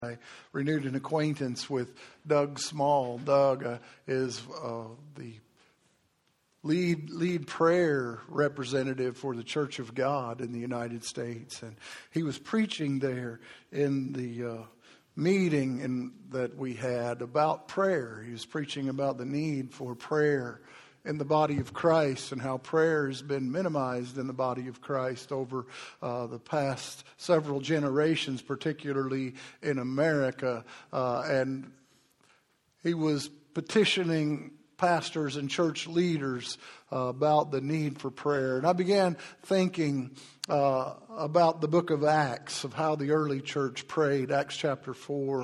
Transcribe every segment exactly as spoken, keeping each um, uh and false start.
I renewed an acquaintance with Doug Small. Doug uh, is uh, the lead lead prayer representative for the Church of God in the United States, and he was preaching there in the uh, meeting in, that we had about prayer. He was preaching about the need for prayer in the body of Christ and how prayer has been minimized in the body of Christ over uh, the past several generations, particularly in America. Uh, and he was petitioning pastors and church leaders uh, about the need for prayer. And I began thinking uh, about the book of Acts, of how the early church prayed. Acts chapter four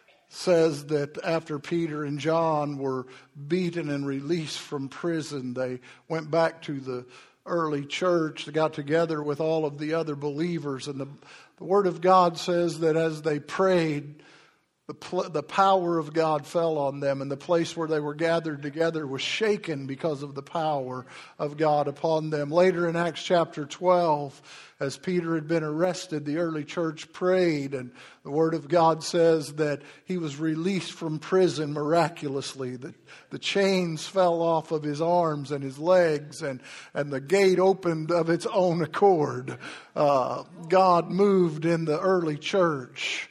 says that after Peter and John were beaten and released from prison, they went back to the early church. They got together with all of the other believers. And the, the Word of God says that as they prayed, the, pl- the power of God fell on them. And the place where they were gathered together was shaken because of the power of God upon them. Later in Acts chapter twelve, as Peter had been arrested, the early church prayed, and the Word of God says that he was released from prison miraculously. The, the chains fell off of his arms and his legs, and, and the gate opened of its own accord. Uh, God moved in the early church.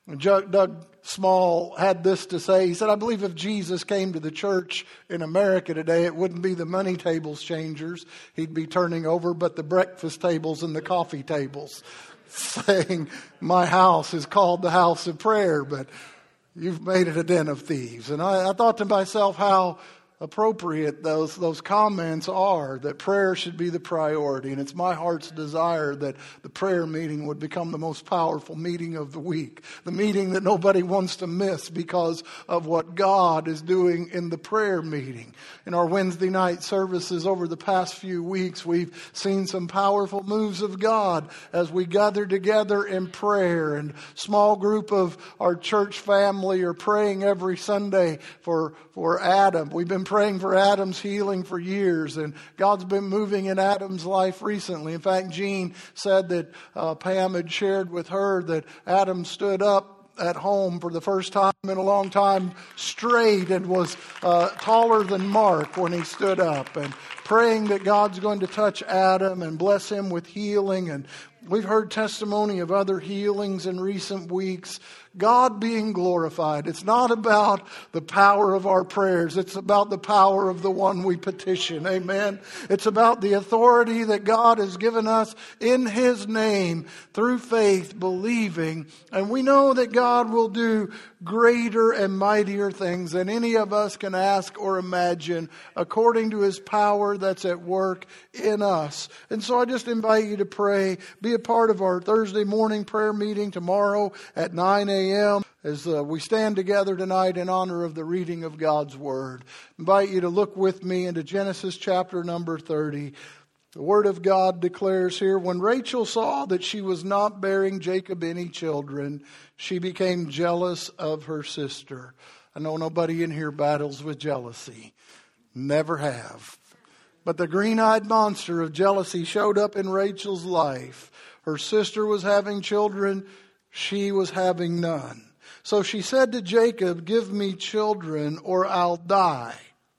Doug Small had this to say. He said, I believe if Jesus came to the church in America today, it wouldn't be the money tables changers he'd be turning over, but the breakfast tables and the coffee tables, saying, my house is called the house of prayer, but you've made it a den of thieves. And I, I thought to myself how appropriate those those comments are, that prayer should be the priority. And it's my heart's desire that the prayer meeting would become the most powerful meeting of the week, the meeting that nobody wants to miss because of what God is doing in the prayer meeting. In our Wednesday night services over the past few weeks, we've seen some powerful moves of God as we gather together in prayer. And small group of our church family are praying every Sunday for, for Adam. We've been praying for Adam's healing for years, and God's been moving in Adam's life recently. In fact, Jean said that uh, Pam had shared with her that Adam stood up at home for the first time in a long time straight and was uh, taller than Mark when he stood up, and praying that God's going to touch Adam and bless him with healing. And we've heard testimony of other healings in recent weeks. God being glorified. It's not about the power of our prayers. It's about the power of the one we petition. Amen. It's about the authority that God has given us in His name through faith, believing. And we know that God will do greater and mightier things than any of us can ask or imagine, according to His power that's at work in us. And so I just invite you to pray. Be a part of our Thursday morning prayer meeting tomorrow at nine a.m. as uh, we stand together tonight in honor of the reading of God's Word. I invite you to look with me into Genesis chapter number thirty. The Word of God declares here, when Rachel saw that she was not bearing Jacob any children, she became jealous of her sister. I know nobody in here battles with jealousy. Never have. But the green-eyed monster of jealousy showed up in Rachel's life. Her sister was having children. She was having none. So she said to Jacob, give me children or I'll die.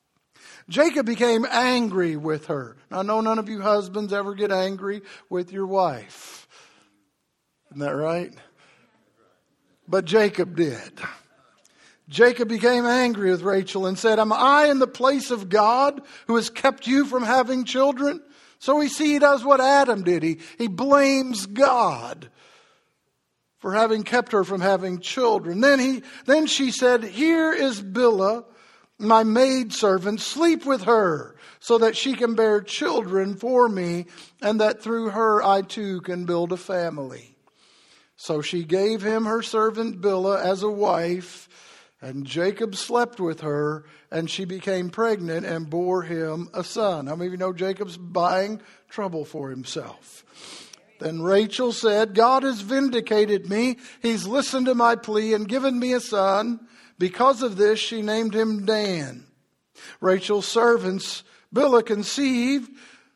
Jacob became angry with her. Now, I know none of you husbands ever get angry with your wife. Isn't that right? But Jacob did. Jacob became angry with Rachel and said, am I in the place of God who has kept you from having children? So we see he does what Adam did. He, he blames God for having kept her from having children. Then he, then she said, here is Bilhah, my maidservant, sleep with her so that she can bear children for me and that through her I too can build a family. So she gave him her servant Bilhah as a wife, and Jacob slept with her, and she became pregnant and bore him a son. How many of you know Jacob's buying trouble for himself? Then Rachel said, God has vindicated me. He's listened to my plea and given me a son. Because of this, she named him Dan. Rachel's servants, Bilhah, conceived,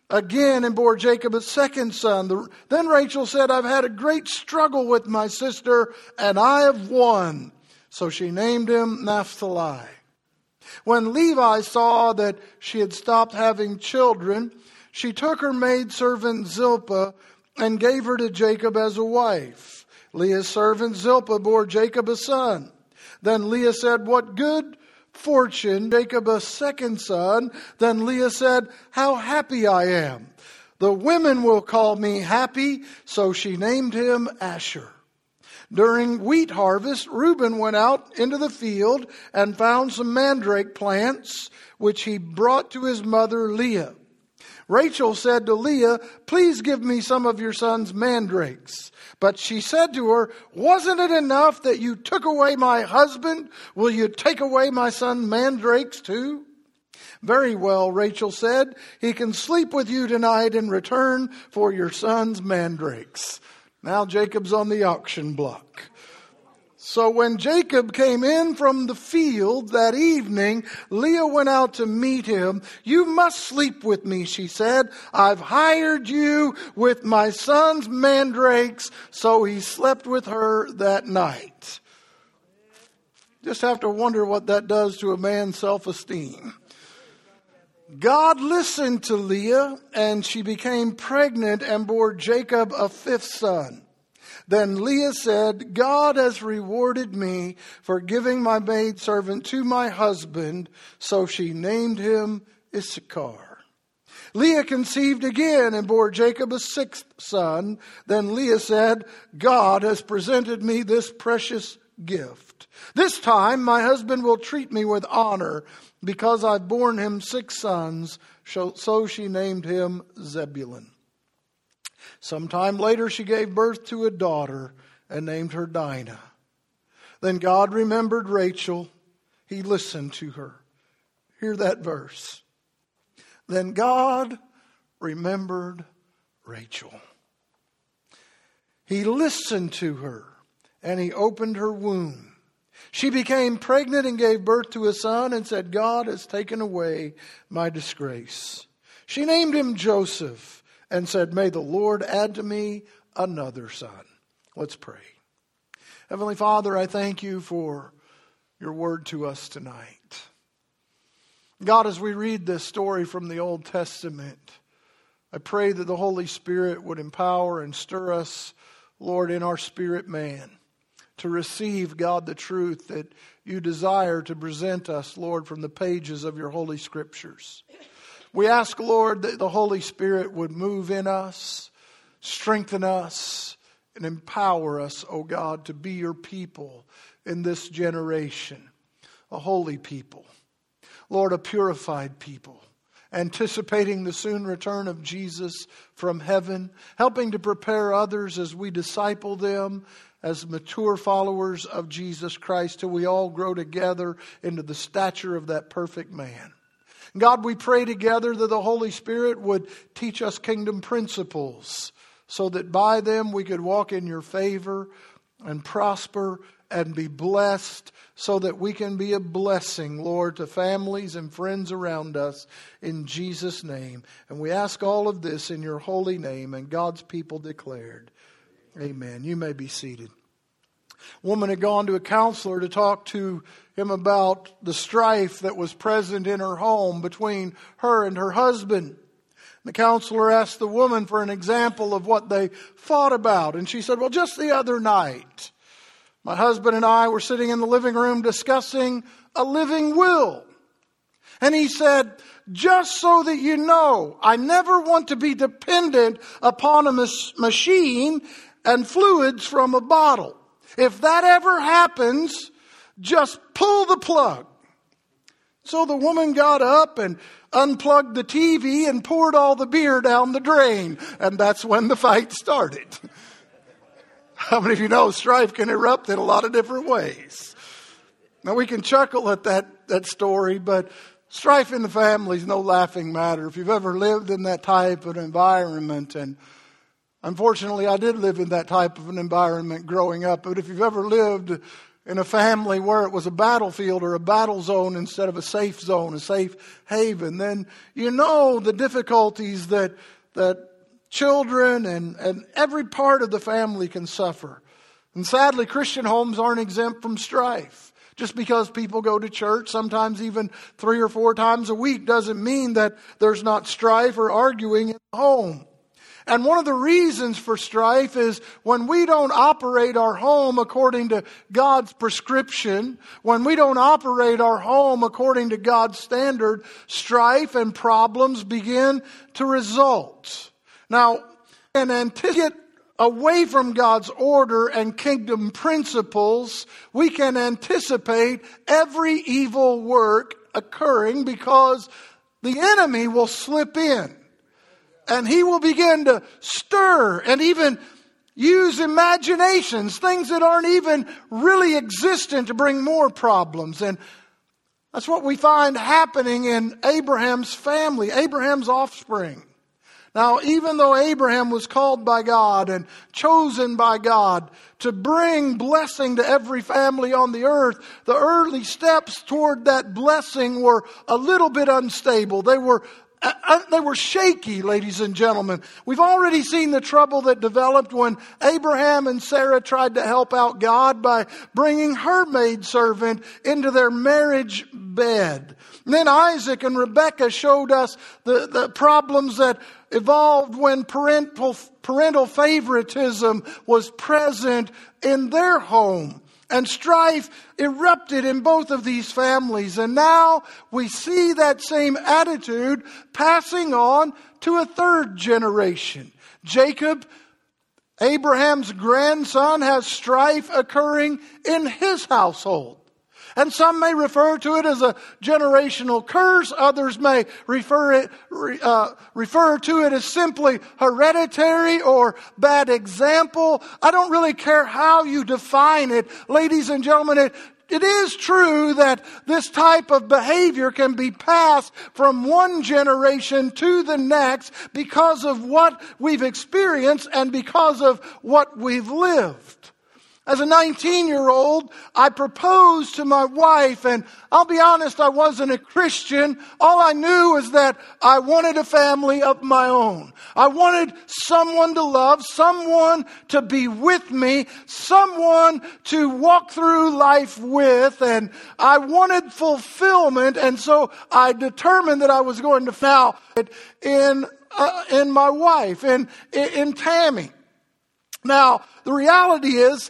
again and bore Jacob a second son. The, then Rachel said, I've had a great struggle with my sister, and I have won. So she named him Naphtali. When Levi saw that she had stopped having children, she took her maidservant Zilpah and gave her to Jacob as a wife. Leah's servant Zilpah bore Jacob a son. Then Leah said, what good fortune, Jacob a second son. Then Leah said, how happy I am. The women will call me happy. So she named him Asher. During wheat harvest, Reuben went out into the field and found some mandrake plants, which he brought to his mother Leah. Rachel said to Leah, please give me some of your son's mandrakes. But she said to her, wasn't it enough that you took away my husband? Will you take away my son's mandrakes too? Very well, Rachel said, he can sleep with you tonight in return for your son's mandrakes. Now Jacob's on the auction block. So when Jacob came in from the field that evening, Leah went out to meet him. You must sleep with me, she said. I've hired you with my son's mandrakes. So he slept with her that night. Just have to wonder what that does to a man's self-esteem. God listened to Leah, and she became pregnant and bore Jacob a fifth son. Then Leah said, God has rewarded me for giving my maidservant to my husband. So she named him Issachar. Leah conceived again and bore Jacob a sixth son. Then Leah said, God has presented me this precious gift. This time my husband will treat me with honor because I've borne him six sons. So she named him Zebulun. Sometime later, she gave birth to a daughter and named her Dinah. Then God remembered Rachel. He listened to her. Hear that verse. Then God remembered Rachel. He listened to her, and he opened her womb. She became pregnant and gave birth to a son and said, God has taken away my disgrace. She named him Joseph and said, may the Lord add to me another son. Let's pray. Heavenly Father, I thank you for your word to us tonight. God, as we read this story from the Old Testament, I pray that the Holy Spirit would empower and stir us, Lord, in our spirit man, to receive, God, the truth that you desire to present us, Lord, from the pages of your Holy Scriptures. We ask, Lord, that the Holy Spirit would move in us, strengthen us, and empower us, O God, to be your people in this generation, a holy people. Lord, a purified people, anticipating the soon return of Jesus from heaven, helping to prepare others as we disciple them as mature followers of Jesus Christ till we all grow together into the stature of that perfect man. God, we pray together that the Holy Spirit would teach us kingdom principles so that by them we could walk in your favor and prosper and be blessed so that we can be a blessing, Lord, to families and friends around us in Jesus' name. And we ask all of this in your holy name, and God's people declared, amen. You may be seated. A woman had gone to a counselor to talk to him about the strife that was present in her home between her and her husband. The counselor asked the woman for an example of what they fought about. And she said, well, just the other night, my husband and I were sitting in the living room discussing a living will. And he said, just so that you know, I never want to be dependent upon a machine and fluids from a bottle. If that ever happens, just pull the plug. So the woman got up and unplugged the T V and poured all the beer down the drain. And that's when the fight started. How many of you know strife can erupt in a lot of different ways? Now we can chuckle at that, that story, but strife in the family is no laughing matter. If you've ever lived in that type of environment, and unfortunately I did live in that type of an environment growing up, but if you've ever lived in a family where it was a battlefield or a battle zone instead of a safe zone, a safe haven, then you know the difficulties that that children and, and every part of the family can suffer. And sadly, Christian homes aren't exempt from strife. Just because people go to church, sometimes even three or four times a week, doesn't mean that there's not strife or arguing in the home. And one of the reasons for strife is when we don't operate our home according to God's prescription, when we don't operate our home according to God's standard, strife and problems begin to result. Now, and to get away from God's order and kingdom principles, we can anticipate every evil work occurring because the enemy will slip in. And he will begin to stir and even use imaginations, things that aren't even really existent, to bring more problems. And that's what we find happening in Abraham's family, Abraham's offspring. Now, even though Abraham was called by God and chosen by God to bring blessing to every family on the earth, the early steps toward that blessing were a little bit unstable. They were They were shaky, ladies and gentlemen. We've already seen the trouble that developed when Abraham and Sarah tried to help out God by bringing her maidservant into their marriage bed. And then Isaac and Rebekah showed us the, the problems that evolved when parental, parental favoritism was present in their home. And strife erupted in both of these families. And now we see that same attitude passing on to a third generation. Jacob, Abraham's grandson, has strife occurring in his household. And some may refer to it as a generational curse. Others may refer it uh, refer to it as simply hereditary or bad example. I don't really care how you define it. Ladies and gentlemen, it, it is true that this type of behavior can be passed from one generation to the next because of what we've experienced and because of what we've lived. As a nineteen-year-old, I proposed to my wife, and I'll be honest, I wasn't a Christian. All I knew was that I wanted a family of my own. I wanted someone to love, someone to be with me, someone to walk through life with, and I wanted fulfillment, and so I determined that I was going to found it in, uh, in my wife, in, in Tammy. Now, the reality is,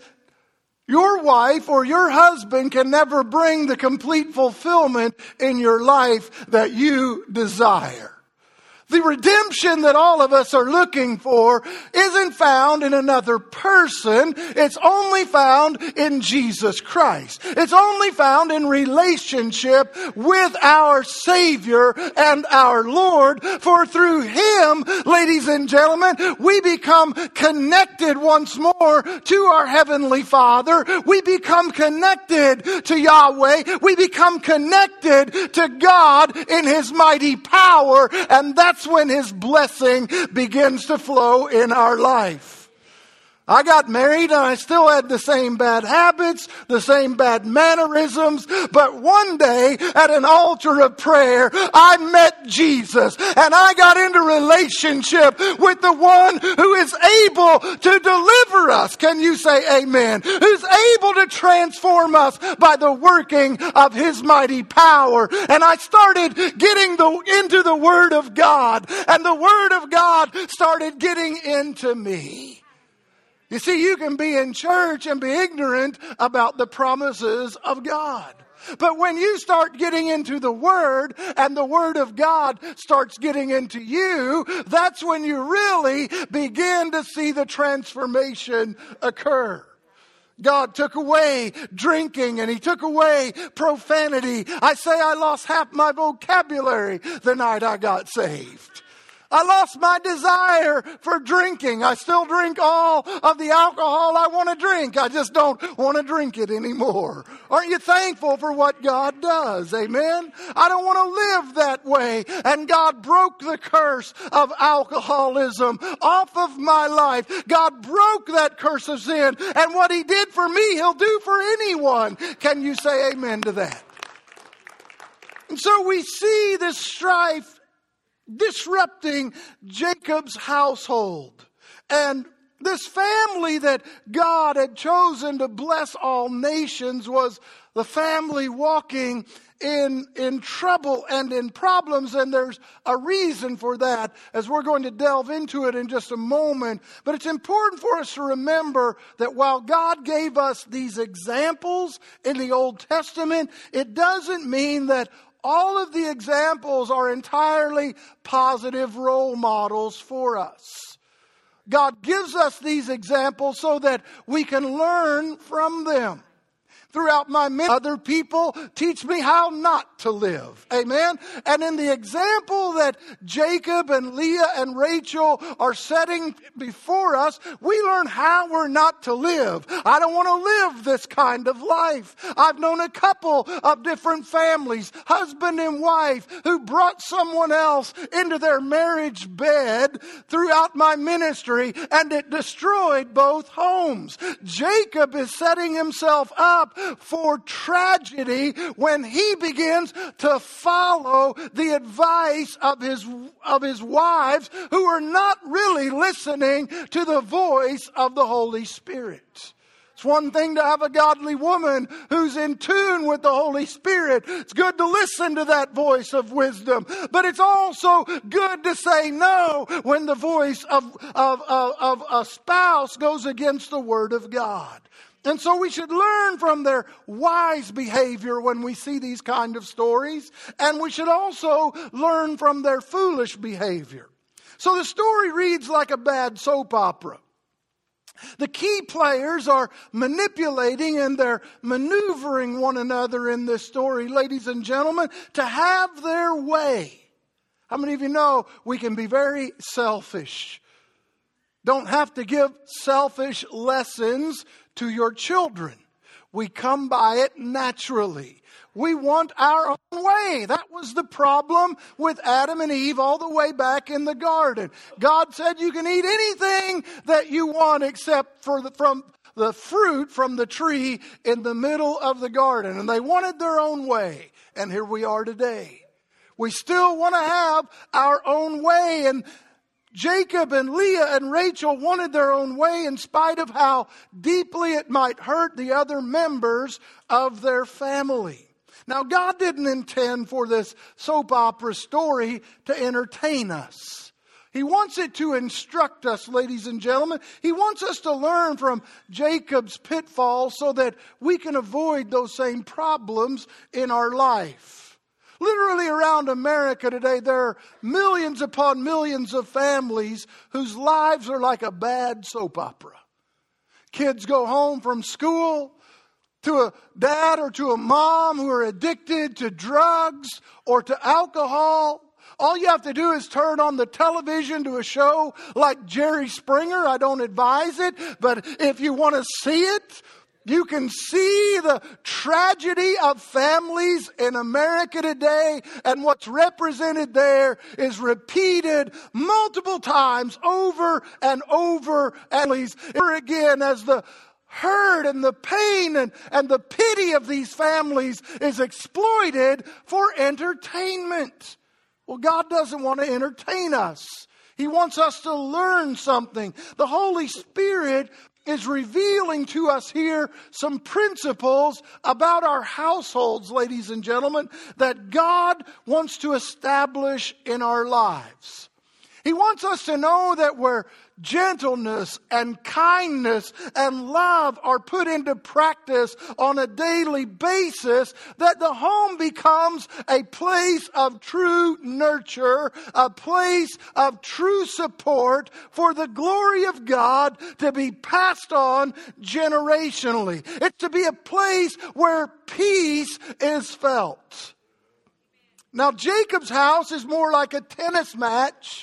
your wife or your husband can never bring the complete fulfillment in your life that you desire. The redemption that all of us are looking for isn't found in another person. It's only found in Jesus Christ. It's only found in relationship with our Savior and our Lord. For through Him, ladies and gentlemen, we become connected once more to our Heavenly Father. We become connected to Yahweh. We become connected to God in His mighty power. And that's That's when His blessing begins to flow in our life. I got married and I still had the same bad habits, the same bad mannerisms. But one day at an altar of prayer, I met Jesus and I got into relationship with the one who is able to deliver us. Can you say amen? Who's able to transform us by the working of His mighty power. And I started getting the, into the Word of God, and the Word of God started getting into me. You see, you can be in church and be ignorant about the promises of God. But when you start getting into the Word and the Word of God starts getting into you, that's when you really begin to see the transformation occur. God took away drinking and He took away profanity. I say I lost half my vocabulary the night I got saved. I lost my desire for drinking. I still drink all of the alcohol I want to drink. I just don't want to drink it anymore. Aren't you thankful for what God does? Amen? I don't want to live that way. And God broke the curse of alcoholism off of my life. God broke that curse of sin. And what He did for me, He'll do for anyone. Can you say amen to that? And so we see this strife disrupting Jacob's household. And this family that God had chosen to bless all nations was the family walking in, in trouble and in problems. And there's a reason for that, as we're going to delve into it in just a moment. But it's important for us to remember that while God gave us these examples in the Old Testament, it doesn't mean that all of the examples are entirely positive role models for us. God gives us these examples so that we can learn from them. Throughout my ministry, other people teach me how not to live. Amen? And in the example that Jacob and Leah and Rachel are setting before us, we learn how we're not to live. I don't want to live this kind of life. I've known a couple of different families, husband and wife, who brought someone else into their marriage bed throughout my ministry, and it destroyed both homes. Jacob is setting himself up for tragedy when he begins to follow the advice of his of his wives, who are not really listening to the voice of the Holy Spirit. It's one thing to have a godly woman who's in tune with the Holy Spirit. It's good to listen to that voice of wisdom. But it's also good to say no when the voice of, of, of, of a spouse goes against the Word of God. And so we should learn from their wise behavior when we see these kind of stories. And we should also learn from their foolish behavior. So the story reads like a bad soap opera. The key players are manipulating and they're maneuvering one another in this story, ladies and gentlemen, to have their way. How many of you know we can be very selfish? Don't have to give selfish lessons to your children. We come by it naturally. We want our own way. That was the problem with Adam and Eve all the way back in the garden. God said you can eat anything that you want except for the, from the fruit from the tree in the middle of the garden. And they wanted their own way. And here we are today. We still want to have our own way. And Jacob and Leah and Rachel wanted their own way in spite of how deeply it might hurt the other members of their family. Now, God didn't intend for this soap opera story to entertain us. He wants it to instruct us, ladies and gentlemen. He wants us to learn from Jacob's pitfalls so that we can avoid those same problems in our life. Literally around America today, there are millions upon millions of families whose lives are like a bad soap opera. Kids go home from school to a dad or to a mom who are addicted to drugs or to alcohol. All you have to do is turn on the television to a show like Jerry Springer. I don't advise it, but if you want to see it, you can see the tragedy of families in America today, and what's represented there is repeated multiple times over and over and over again as the hurt and the pain and, and the pity of these families is exploited for entertainment. Well, God doesn't want to entertain us. He wants us to learn something. The Holy Spirit is revealing to us here some principles about our households, ladies and gentlemen, that God wants to establish in our lives. He wants us to know that where gentleness and kindness and love are put into practice on a daily basis, that the home becomes a place of true nurture, a place of true support for the glory of God to be passed on generationally. It's to be a place where peace is felt. Now, Jacob's house is more like a tennis match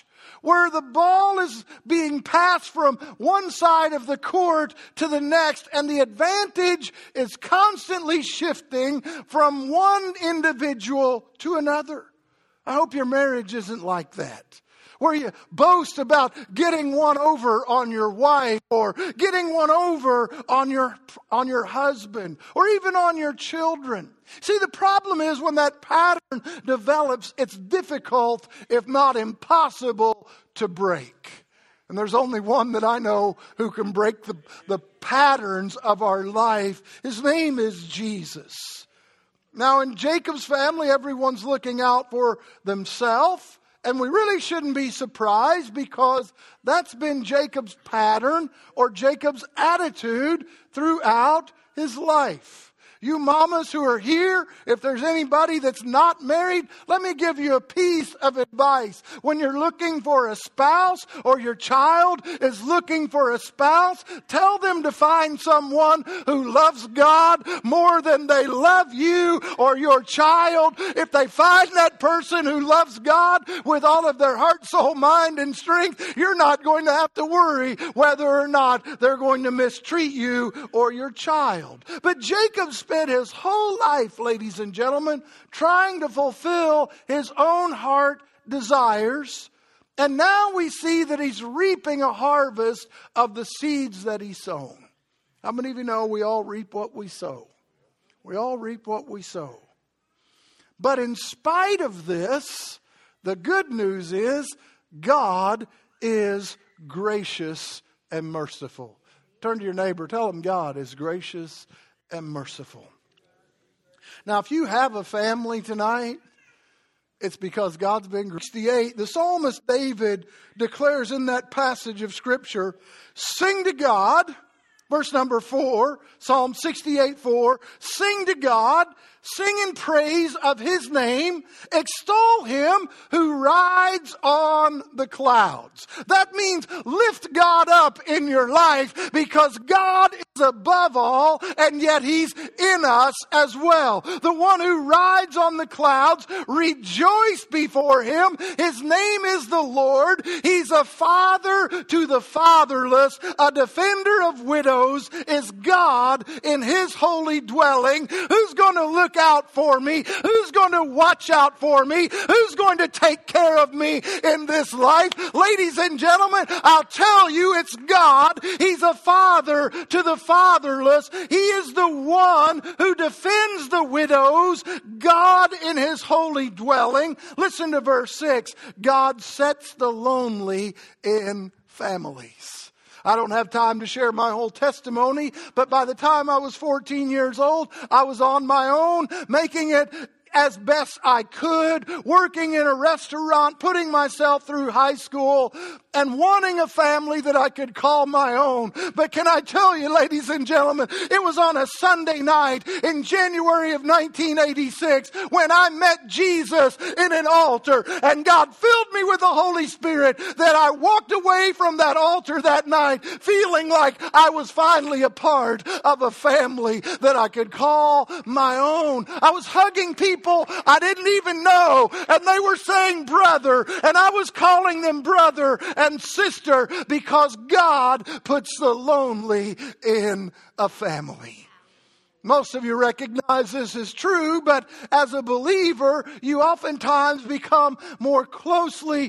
where the ball is being passed from one side of the court to the next, and the advantage is constantly shifting from one individual to another. I hope your marriage isn't like that, where you boast about getting one over on your wife, or getting one over on your, on your husband, or even on your children. See, the problem is when that pattern develops, it's difficult, if not impossible, to break. And there's only one that I know who can break the, the patterns of our life. His name is Jesus. Now, in Jacob's family, everyone's looking out for themselves. And we really shouldn't be surprised, because that's been Jacob's pattern or Jacob's attitude throughout his life. You mamas who are here, if there's anybody that's not married, let me give you a piece of advice. When you're looking for a spouse, or your child is looking for a spouse, tell them to find someone who loves God more than they love you or your child. If they find that person who loves God with all of their heart, soul, mind, and strength, you're not going to have to worry whether or not they're going to mistreat you or your child. But Jacob spent his whole life, ladies and gentlemen, trying to fulfill his own heart desires. And now we see that he's reaping a harvest of the seeds that he sown. How many of you know we all reap what we sow? We all reap what we sow. But in spite of this, the good news is God is gracious and merciful. Turn to your neighbor, tell him God is gracious and merciful. Now, if you have a family tonight, it's because God's been gracious. sixty-eight, the psalmist David declares in that passage of Scripture, sing to God, verse number four, Psalm sixty-eight, four, sing to God, sing in praise of His name, extol Him who rides on the clouds. That means lift God up in your life, because God is above all, and yet He's in us as well. The one who rides on the clouds, rejoice before Him. His name is the Lord. He's a father to the fatherless, a defender of widows, is God in His holy dwelling. Who's going to look out for me? Who's going to watch out for me? Who's going to take care of me in this life? Ladies and gentlemen, I'll tell you, it's God. He's a father to the fatherless. He is the one who defends the widows. God in His holy dwelling. Listen to verse six. God sets the lonely in families. I don't have time to share my whole testimony, but by the time I was fourteen years old, I was on my own, making it as best I could, working in a restaurant, putting myself through high school, and wanting a family that I could call my own. But can I tell you, ladies and gentlemen, it was on a Sunday night in January of nineteen eighty-six when I met Jesus in an altar, and God filled me with the Holy Spirit, that I walked away from that altar that night feeling like I was finally a part of a family that I could call my own. I was hugging people I didn't even know, and they were saying brother, and I was calling them brother and sister, because God puts the lonely in a family. Most of you recognize this is true, but as a believer, you oftentimes become more closely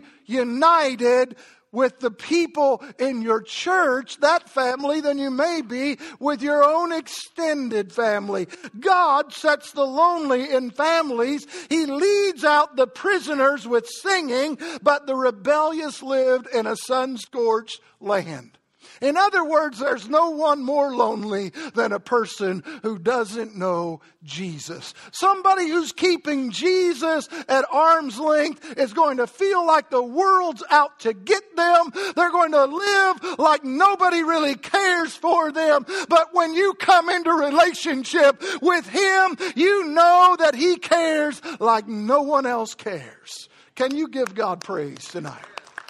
united with the people in your church, that family, than you may be with your own extended family. God sets the lonely in families. He leads out the prisoners with singing, but the rebellious lived in a sun-scorched land. In other words, there's no one more lonely than a person who doesn't know Jesus. Somebody who's keeping Jesus at arm's length is going to feel like the world's out to get them. They're going to live like nobody really cares for them. But when you come into relationship with Him, you know that He cares like no one else cares. Can you give God praise tonight?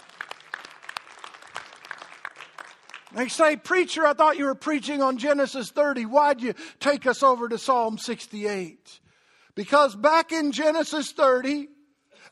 They say, preacher, I thought you were preaching on Genesis thirty. Why'd you take us over to Psalm sixty-eight? Because back in Genesis thirty,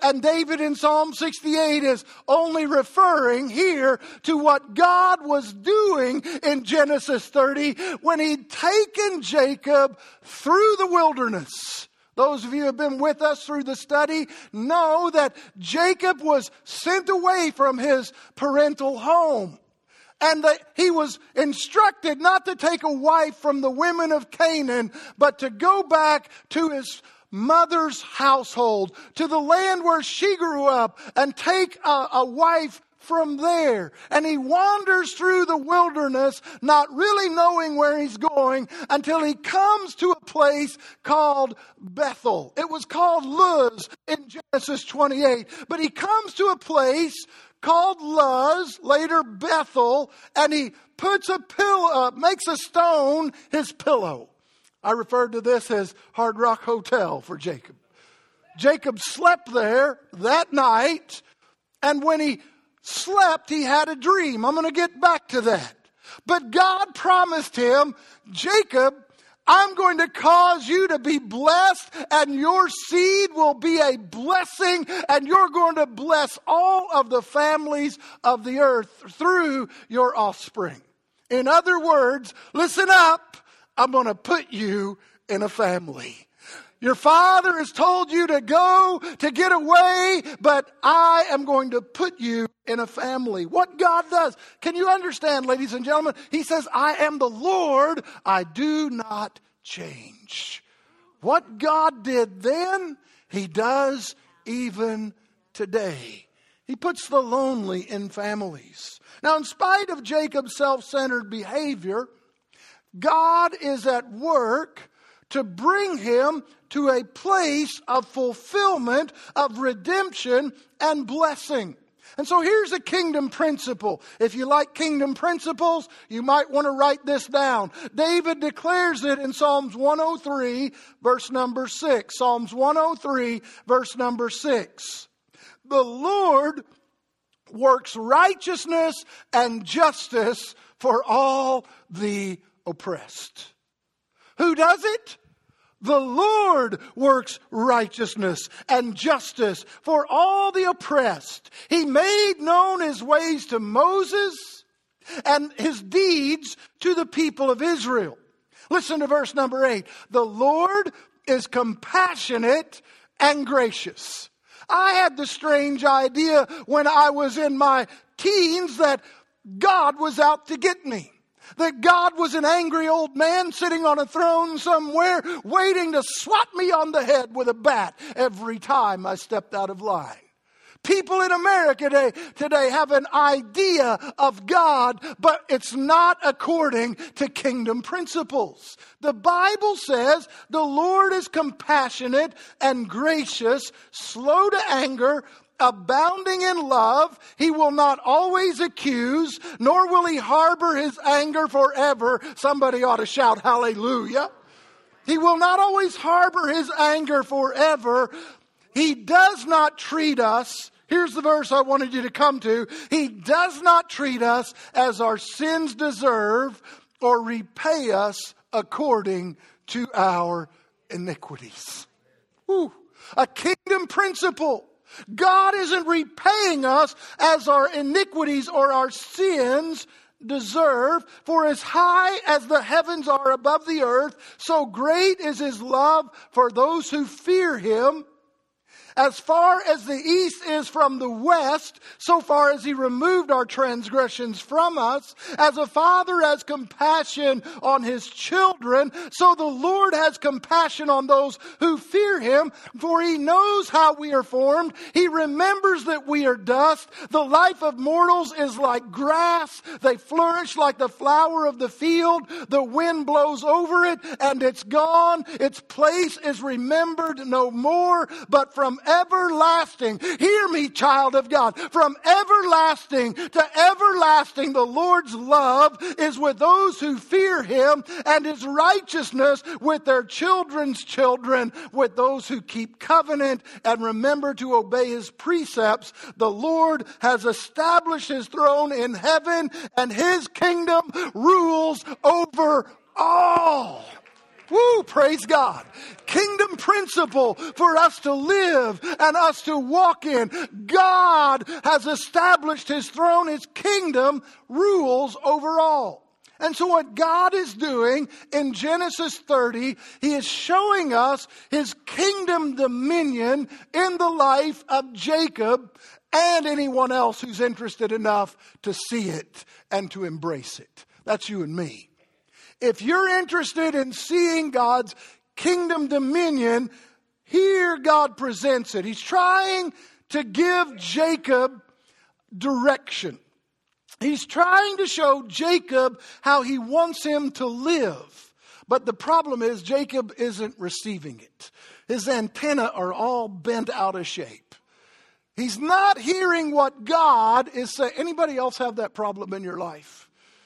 And David in Psalm sixty-eight is only referring here to what God was doing in Genesis thirty when he'd taken Jacob through the wilderness. Those of you who have been with us through the study know that Jacob was sent away from his parental home. And that he was instructed not to take a wife from the women of Canaan, but to go back to his mother's household, to the land where she grew up, and take a, a wife from there. And he wanders through the wilderness, not really knowing where he's going, until he comes to a place called Bethel. It was called Luz in Genesis twenty-eight. But he comes to a place called Luz, later Bethel, and he puts a pillow, uh, makes a stone his pillow. I referred to this as Hard Rock Hotel for Jacob. Jacob slept there that night, and when he slept, he had a dream. I'm going to get back to that. But God promised him, Jacob, I'm going to cause you to be blessed, and your seed will be a blessing, and you're going to bless all of the families of the earth through your offspring. In other words, listen up, I'm going to put you in a family. Your father has told you to go, to get away, but I am going to put you in a family. What God does, can you understand, ladies and gentlemen? He says, I am the Lord, I do not change. What God did then, he does even today. He puts the lonely in families. Now, in spite of Jacob's self-centered behavior, God is at work to bring him to a place of fulfillment, of redemption and blessing. And so here's a kingdom principle. If you like kingdom principles, you might want to write this down. David declares it in Psalms one oh three, verse number six. Psalms one oh three, verse number six. The Lord works righteousness and justice for all the oppressed. Who does it? The Lord works righteousness and justice for all the oppressed. He made known his ways to Moses and his deeds to the people of Israel. Listen to verse number eight. The Lord is compassionate and gracious. I had the strange idea when I was in my teens that God was out to get me. That God was an angry old man sitting on a throne somewhere waiting to swat me on the head with a bat every time I stepped out of line. People in America today, today have an idea of God, but it's not according to kingdom principles. The Bible says the Lord is compassionate and gracious, slow to anger, abounding in love. He will not always accuse, nor will he harbor his anger forever. Somebody ought to shout hallelujah. He will not always harbor his anger forever. He does not treat us. Here's the verse I wanted you to come to. He does not treat us as our sins deserve or repay us according to our iniquities. Whew. A kingdom principle. God isn't repaying us as our iniquities or our sins deserve. For as high as the heavens are above the earth, so great is his love for those who fear him. As far as the east is from the west, so far as he removed our transgressions from us. As a father has compassion on his children, so the Lord has compassion on those who fear him. For he knows how we are formed. He remembers that we are dust. The life of mortals is like grass. They flourish like the flower of the field. The wind blows over it and it's gone. Its place is remembered no more. But from everlasting, hear me, child of God, from everlasting to everlasting, the Lord's love is with those who fear him, and his righteousness with their children's children, with those who keep covenant and remember to obey his precepts. The Lord has established his throne in heaven, and his kingdom rules over all. Woo, praise God. Kingdom principle for us to live and us to walk in. God has established his throne, his kingdom rules over all. And so what God is doing in Genesis thirty, he is showing us his kingdom dominion in the life of Jacob and anyone else who's interested enough to see it and to embrace it. That's you and me. If you're interested in seeing God's kingdom dominion, here God presents it. He's trying to give Jacob direction. He's trying to show Jacob how he wants him to live. But the problem is Jacob isn't receiving it. His antennae are all bent out of shape. He's not hearing what God is saying. Anybody else have that problem in your life?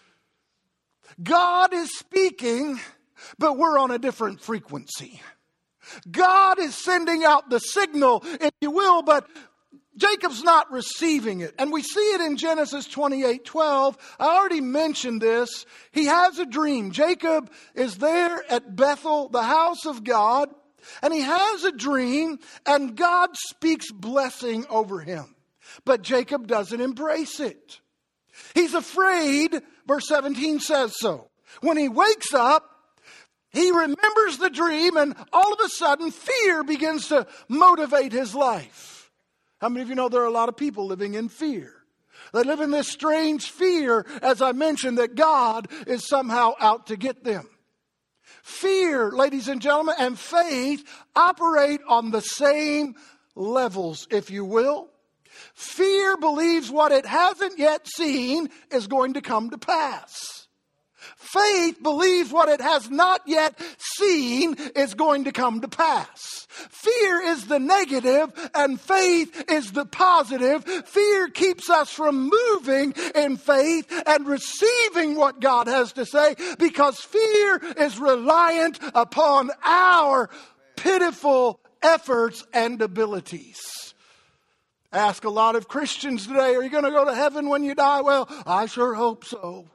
God is speaking, but we're on a different frequency. God is sending out the signal, if you will, but Jacob's not receiving it. And we see it in Genesis twenty-eight twelve. I already mentioned this. He has a dream. Jacob is there at Bethel, the house of God, and he has a dream, and God speaks blessing over him. But Jacob doesn't embrace it. He's afraid, verse seventeen says so. When he wakes up, he remembers the dream, and all of a sudden, fear begins to motivate his life. How many of you know there are a lot of people living in fear? They live in this strange fear, as I mentioned, that God is somehow out to get them. Fear, ladies and gentlemen, and faith operate on the same levels, if you will. Fear believes what it hasn't yet seen is going to come to pass. Faith believes what it has not yet seen is going to come to pass. Fear is the negative and faith is the positive. Fear keeps us from moving in faith and receiving what God has to say because fear is reliant upon our pitiful efforts and abilities. Ask a lot of Christians today, are you going to go to heaven when you die? Well, I sure hope so.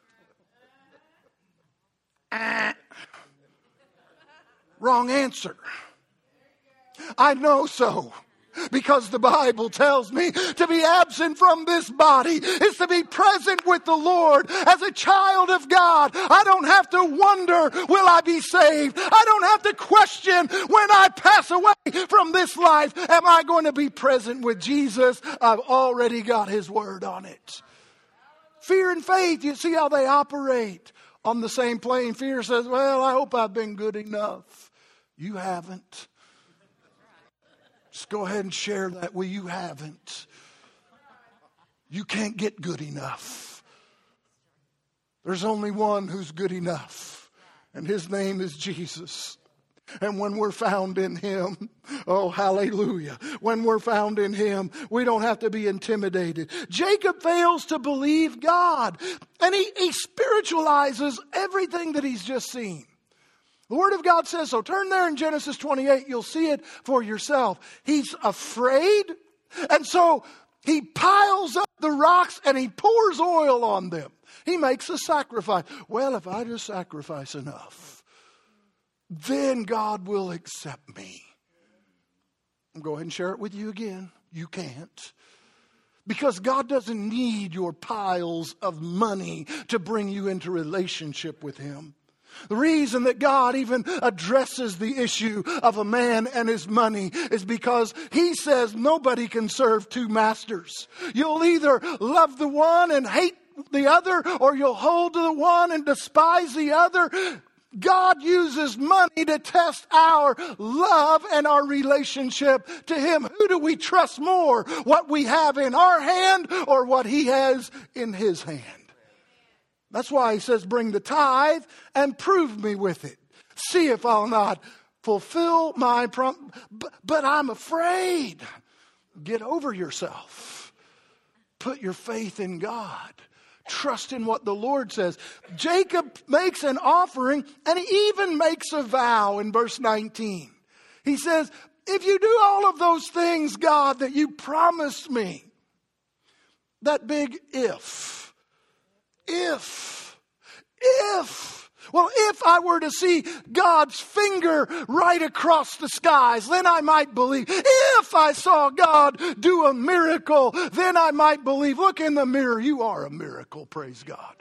Ah. Wrong answer. I know so. Because the Bible tells me to be absent from this body is to be present with the Lord as a child of God. I don't have to wonder, will I be saved? I don't have to question when I pass away from this life, am I going to be present with Jesus? I've already got his word on it. Fear and faith, you see how they operate on the same plane. Fear says, well, I hope I've been good enough. You haven't. Just go ahead and share that. Well, you haven't. You can't get good enough. There's only one who's good enough, and his name is Jesus. And when we're found in him, oh, hallelujah. When we're found in him, we don't have to be intimidated. Jacob fails to believe God, and he, he spiritualizes everything that he's just seen. The Word of God says so. Turn there in Genesis twenty-eight. You'll see it for yourself. He's afraid. And so he piles up the rocks and he pours oil on them. He makes a sacrifice. Well, if I just sacrifice enough, then God will accept me. I'll go ahead and share it with you again. You can't. Because God doesn't need your piles of money to bring you into relationship with him. The reason that God even addresses the issue of a man and his money is because he says nobody can serve two masters. You'll either love the one and hate the other, or you'll hold to the one and despise the other. God uses money to test our love and our relationship to him. Who do we trust more? What we have in our hand or what he has in his hand? That's why he says, bring the tithe and prove me with it. See if I'll not fulfill my promise. But, but I'm afraid. Get over yourself. Put your faith in God. Trust in what the Lord says. Jacob makes an offering and he even makes a vow in verse nineteen. He says, if you do all of those things, God, that you promised me, that big if. If, if Well, if I were to see God's finger right across the skies, then I might believe. If I saw God do a miracle, then I might believe. Look in the mirror. You are a miracle, praise God.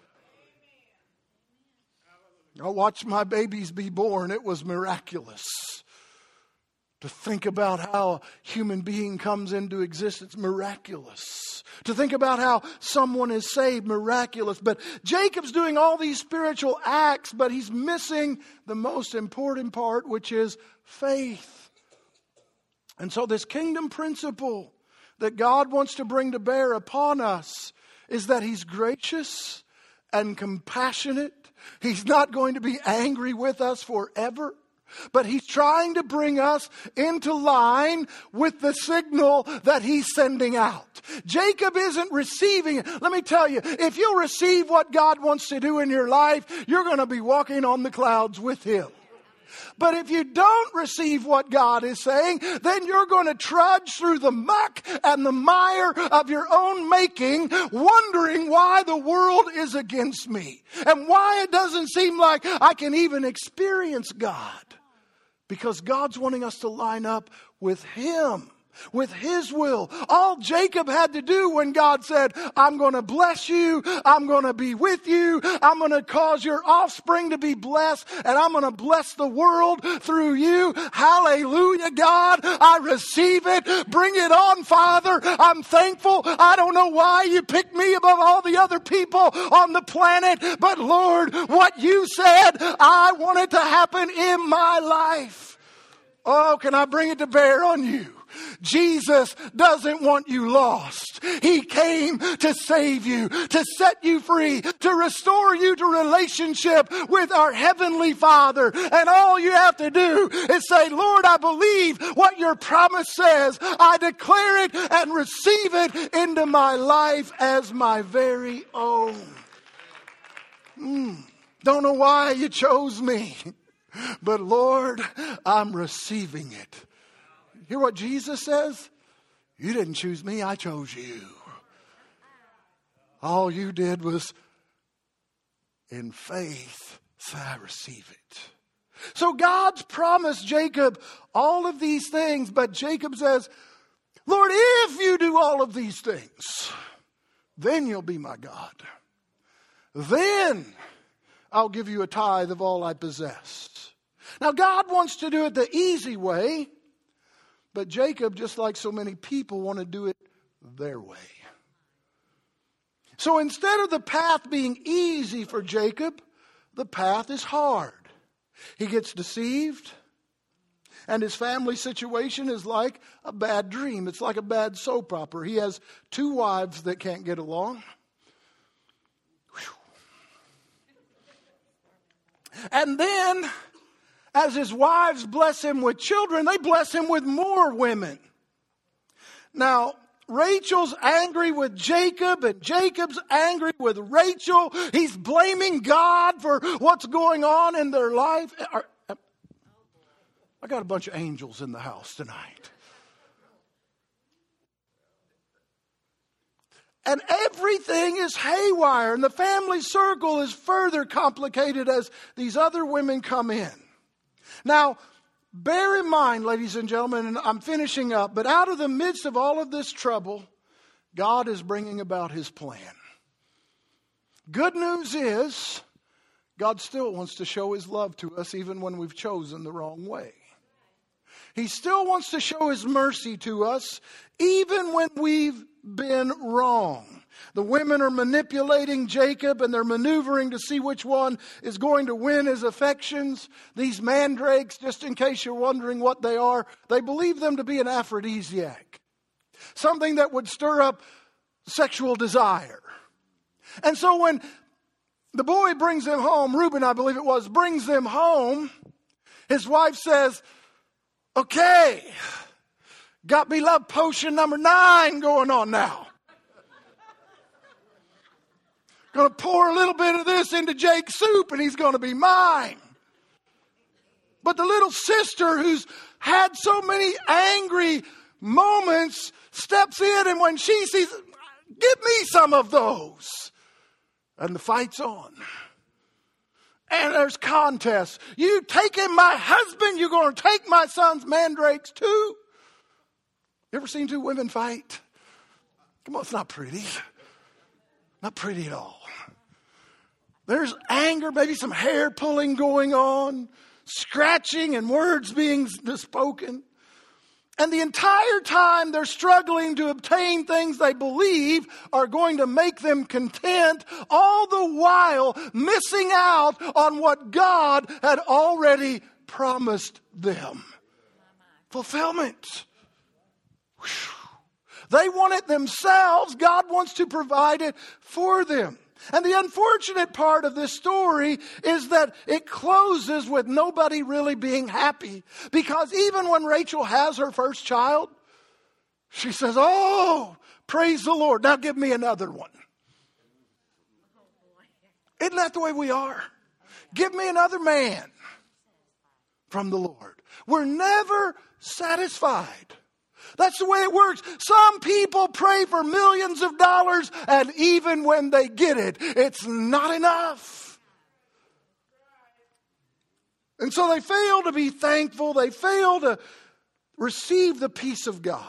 I watched my babies be born. It was miraculous. To think about how a human being comes into existence, miraculous. To think about how someone is saved, miraculous. But Jacob's doing all these spiritual acts, but he's missing the most important part, which is faith. And so this kingdom principle that God wants to bring to bear upon us is that he's gracious and compassionate. He's not going to be angry with us forever. But he's trying to bring us into line with the signal that he's sending out. Jacob isn't receiving it. Let me tell you, if you'll receive what God wants to do in your life, you're going to be walking on the clouds with him. But if you don't receive what God is saying, then you're going to trudge through the muck and the mire of your own making, wondering why the world is against me and why it doesn't seem like I can even experience God. Because God's wanting us to line up with him, with his will. All Jacob had to do when God said, I'm going to bless you, I'm going to be with you, I'm going to cause your offspring to be blessed, and I'm going to bless the world through you. Hallelujah, God, I receive it. Bring it on, Father. I'm thankful. I don't know why you picked me above all the other people on the planet, but Lord, what you said, I want it to happen in my life. Oh, can I bring it to bear on you? Jesus doesn't want you lost. He came to save you, to set you free, to restore you to relationship with our Heavenly Father. And all you have to do is say, Lord, I believe what your promise says. I declare it and receive it into my life as my very own. Mm, don't know why you chose me, but Lord, I'm receiving it. Hear what Jesus says? You didn't choose me, I chose you. All you did was, in faith, say, I receive it. So God's promised Jacob all of these things, but Jacob says, Lord, if you do all of these things, then you'll be my God. Then I'll give you a tithe of all I possess. Now God wants to do it the easy way, but Jacob, just like so many people, want to do it their way. So instead of the path being easy for Jacob, the path is hard. He gets deceived, and his family situation is like a bad dream. It's like a bad soap opera. He has two wives that can't get along. Whew. And then, as his wives bless him with children, they bless him with more women. Now, Rachel's angry with Jacob, and Jacob's angry with Rachel. He's blaming God for what's going on in their life. I got a bunch of angels in the house tonight. And everything is haywire, and the family circle is further complicated as these other women come in. Now, bear in mind, ladies and gentlemen, and I'm finishing up, but out of the midst of all of this trouble, God is bringing about his plan. Good news is, God still wants to show his love to us even when we've chosen the wrong way. He still wants to show his mercy to us even when we've been wrong. The women are manipulating Jacob, and they're maneuvering to see which one is going to win his affections. These mandrakes, just in case you're wondering what they are, they believe them to be an aphrodisiac. Something that would stir up sexual desire. And so when the boy brings them home, Reuben, I believe it was, brings them home, his wife says, okay, got me love potion number nine going on now. Going to pour a little bit of this into Jake's soup and he's going to be mine. But the little sister who's had so many angry moments steps in, and when she sees, give me some of those. And the fight's on. And there's contests. You taking my husband, you're going to take my son's mandrakes too? You ever seen two women fight? Come on, it's not pretty. Not pretty at all. There's anger, maybe some hair pulling going on, scratching and words being spoken. And the entire time they're struggling to obtain things they believe are going to make them content, all the while missing out on what God had already promised them. Fulfillment. Whew. They want it themselves. God wants to provide it for them. And the unfortunate part of this story is that it closes with nobody really being happy. Because even when Rachel has her first child, she says, oh, praise the Lord. Now give me another one. Isn't that the way we are? Give me another man from the Lord. We're never satisfied. That's the way it works. Some people pray for millions of dollars, and even when they get it, it's not enough. And so they fail to be thankful. They fail to receive the peace of God.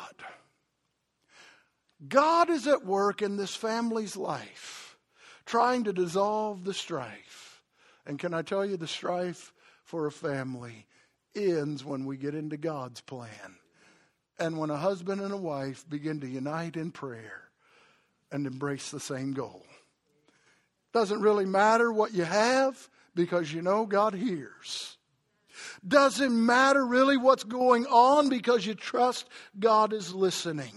God is at work in this family's life, trying to dissolve the strife. And can I tell you, the strife for a family ends when we get into God's plan. And when a husband and a wife begin to unite in prayer and embrace the same goal. Doesn't really matter what you have, because you know God hears. Doesn't matter really what's going on, because you trust God is listening.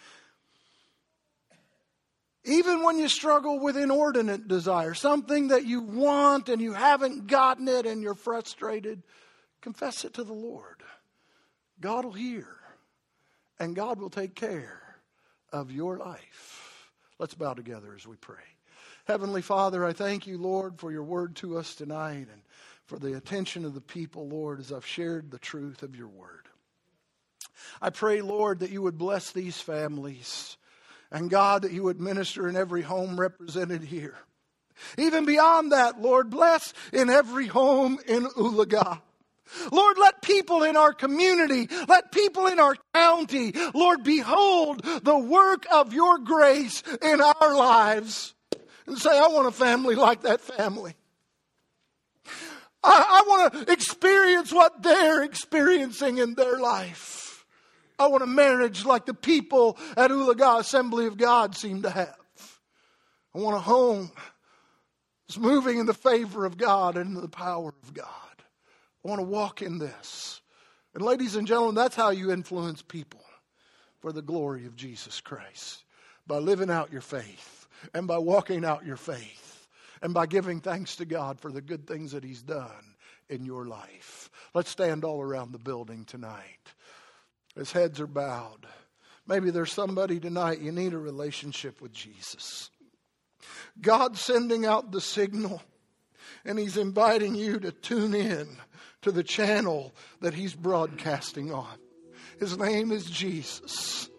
Even when you struggle with inordinate desire, something that you want and you haven't gotten it and you're frustrated, confess it to the Lord. God will hear. And God will take care of your life. Let's bow together as we pray. Heavenly Father, I thank you, Lord, for your word to us tonight and for the attention of the people, Lord, as I've shared the truth of your word. I pray, Lord, that you would bless these families. And God, that you would minister in every home represented here. Even beyond that, Lord, bless in every home in Ulaga. Lord, let people in our community, let people in our county, Lord, behold the work of your grace in our lives and say, I want a family like that family. I, I want to experience what they're experiencing in their life. I want a marriage like the people at Ulaga Assembly of God seem to have. I want a home that's moving in the favor of God and in the power of God. I want to walk in this. And ladies and gentlemen, that's how you influence people for the glory of Jesus Christ. By living out your faith and by walking out your faith and by giving thanks to God for the good things that he's done in your life. Let's stand all around the building tonight as heads are bowed. Maybe there's somebody tonight, you need a relationship with Jesus. God's sending out the signal and he's inviting you to tune in to the channel that he's broadcasting on. His name is Jesus.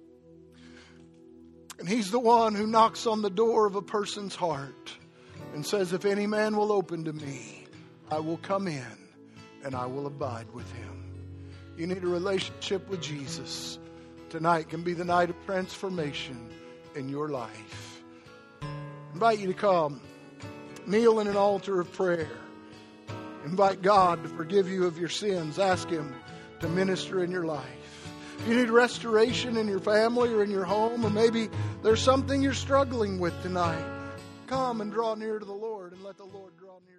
And he's the one who knocks on the door of a person's heart and says, if any man will open to me, I will come in and I will abide with him. You need a relationship with Jesus. Tonight can be the night of transformation in your life. I invite you to come, kneel in an altar of prayer. Invite God to forgive you of your sins. Ask him to minister in your life. If you need restoration in your family or in your home, or maybe there's something you're struggling with tonight, come and draw near to the Lord and let the Lord draw near.